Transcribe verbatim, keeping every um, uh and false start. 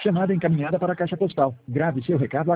Chamada encaminhada para a caixa postal. Grave seu recado